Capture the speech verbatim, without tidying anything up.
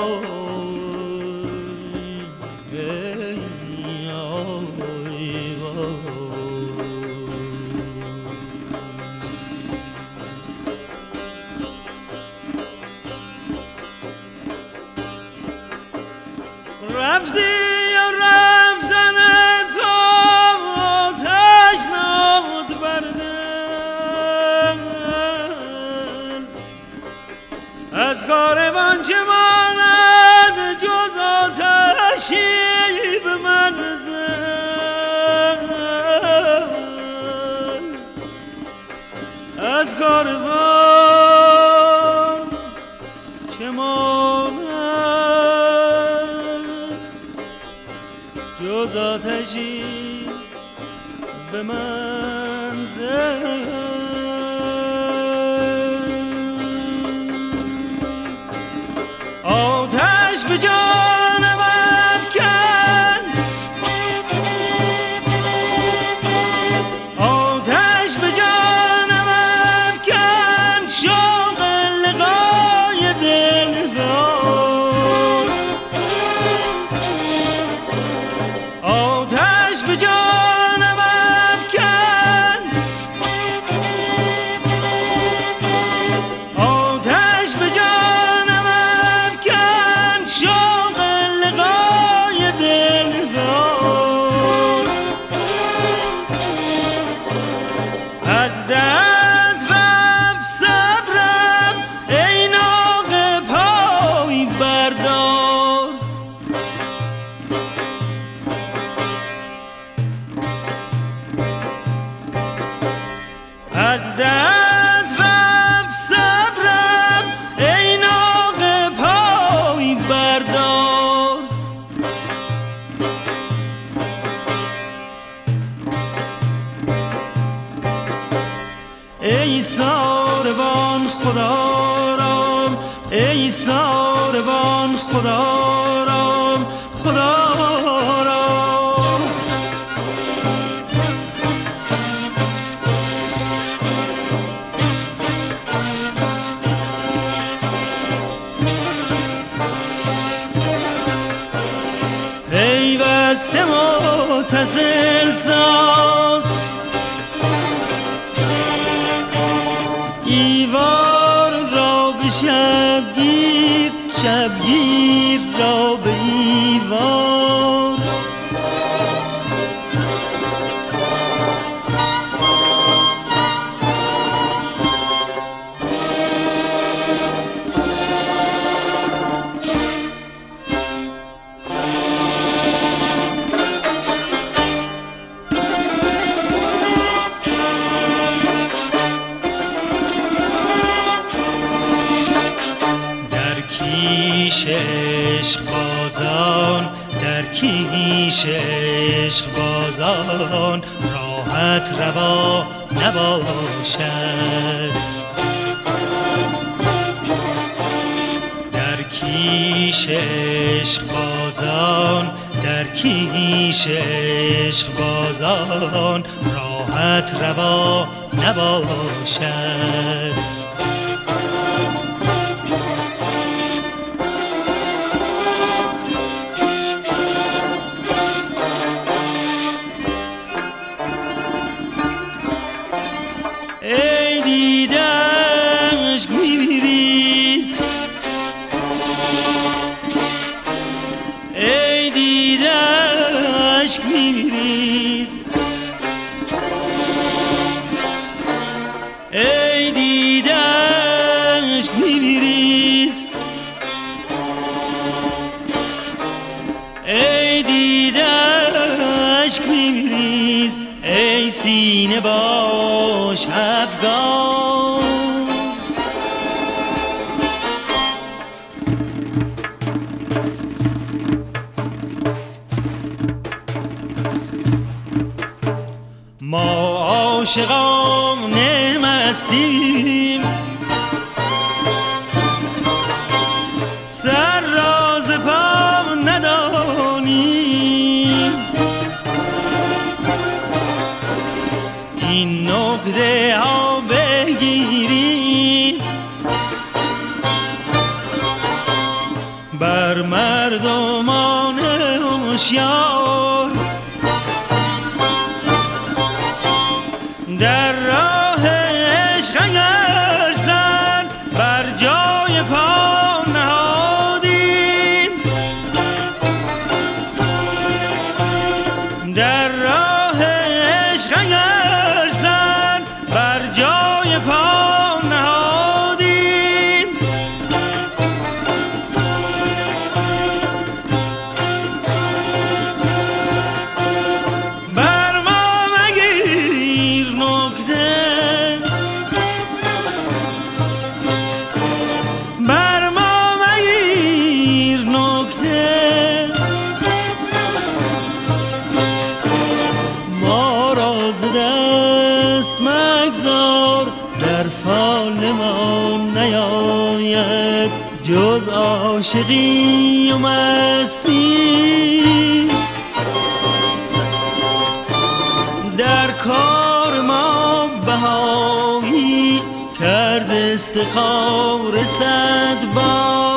رفتی یا رفتن تو تشنود بردن از کاروان چه ماند جز آتشی به من زن از کاروان چه ماند جز آتشی به من زن آتش به جانم افکن آتش به جانم افکن شوق لقای دلدار آتش به جانم افکن آتش به جانم افکن شوق لقای دلدار از دست رفت صبرم ای ناقه پای بردار از دست رفت صبرم ای ناقه پای بردار ای ساربان خدا رام ای ساربان خدا رام خدا رام پیوسته متصل ساز ایوان را به شبگیر شبگیر را به ایوان کیش عشق بازان در کیش عشق بازان راحت روا نباشد در کیش عشق بازان در کیش عشق بازان راحت روا نباشد ای دیده عشق می‌ریز ای دیده عشق می‌ریز ای دیده عشق می‌ریز ای دیده عشق می‌ریز ای سینه باش افغان ما عاشقان مستیم سر راز پا ندانیم این نکته ها بگیریم بر مردمان هوشیار. در راه عشق اگر سر بر جای پا نهادیم، در راه عشق اگر سر بر جای پا نهادیم، بر ما مگیر نکته، بر ما مگیر نکته، ما را ز دست مگذار، در فال ما نیاید جز عاشقی و مستی. در کار ما بهایی کرد استخار صد بار،